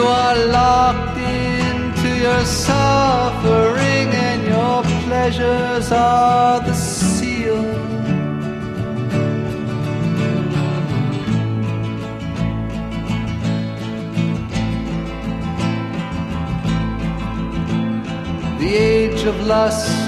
are locked into your suffering, and your pleasures are the seal. The age of lust